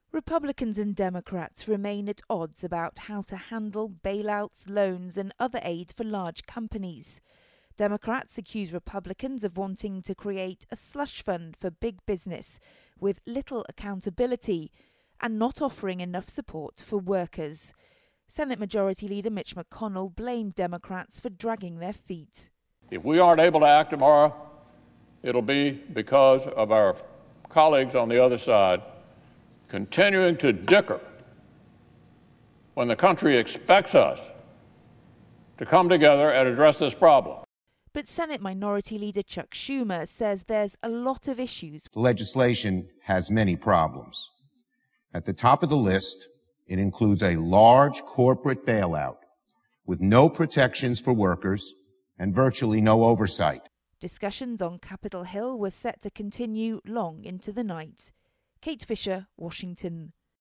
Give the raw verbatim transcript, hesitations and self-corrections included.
Republicans and Democrats remain at odds about how to handle bailouts, loans and other aid for large companies. Democrats accuse Republicans of wanting to create a slush fund for big business with little accountability and not offering enough support for workers. Senate Majority Leader Mitch McConnell blamed Democrats for dragging their feet. If we aren't able to act tomorrow, it'll be because of our colleagues on the other side continuing to dicker when the country expects us to come together and address this problem. But Senate Minority Leader Chuck Schumer says there's a lot of issues. The legislation has many problems. At the top of the list, it includes a large corporate bailout with no protections for workers and virtually no oversight. Discussions on Capitol Hill were set to continue long into the night. Kate Fisher, Washington.